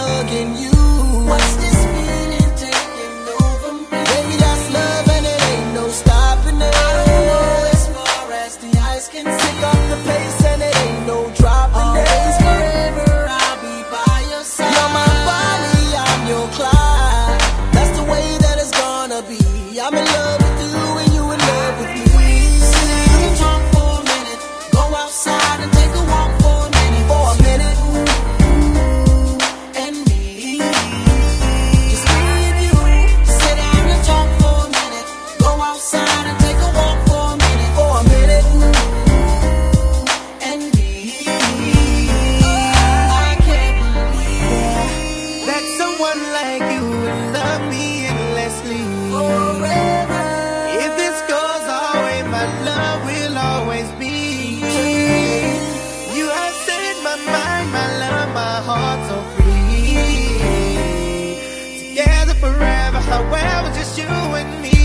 hugging you. What's this feeling taking over me? Baby, that's love and it ain't no stopping it. I can go as far as the eyes can see. Pick up the pace and it ain't no dropping it. Always forever I'll be by your side. You're my Bonnie, I'm your Clyde. That's the way that it's gonna be. I'm in love with you and you in love with me. Sit down and talk for a minute. Go outside and take a walk for a minute. For a minute. And me. Just me and you. Sit down and talk for a minute. Go outside and take a walk for a minute. For a minute. And me. I can't believe that someone like you would love me endlessly. forever. If this goes our way, my love will always be. You have set my mind, my love, my heart so free. Together forever, however, just you and me.